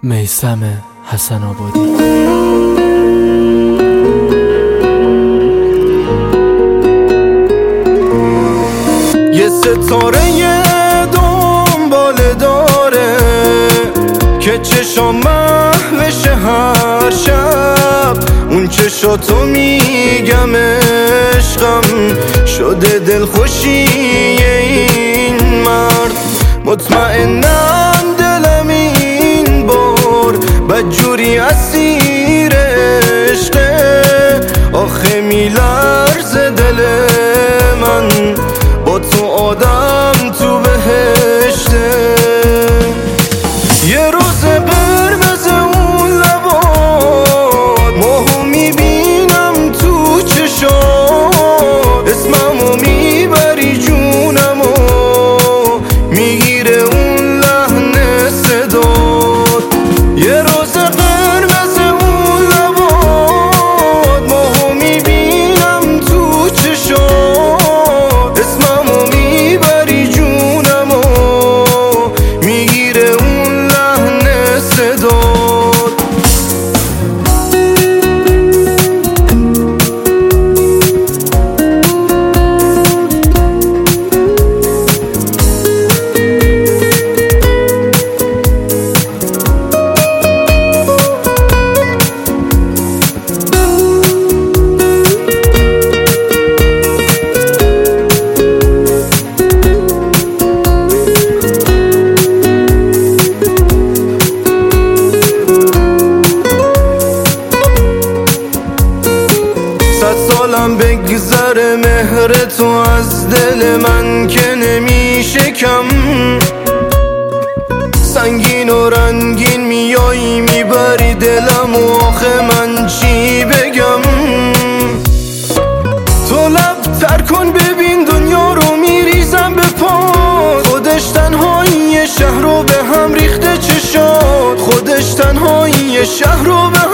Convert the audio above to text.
میثم حسن آبادی. یه ستاره دنبال داره که چشام محوش هر شب، اون چشاتو میگم عشقم شده دلخوشی این مرد. مطمئنم دلم این بار بدجوری اسیر عشقه، آخه میلرزه دل من با تو آدم تو بهشته. یه روز قرمز اون لبات ماهو میبینم تو چشات، اسممو میبری جونمو میگیره اون لحن صدات. یه روز قرمز اون لبات ماهو میبینم تو چشات، اسممو میبری جونمو میگیره اون لحن صدات. سالم بگذره مهر تو از دل من که نمیشه کم، سنگین و رنگین میایی میبری دلم و آخه من چی بگم. تو لب تر کن ببین دنیا رو میریزم به پات، خودش تنهایی شهر رو به هم ریخته چشات، خودش تنهایی شهر رو به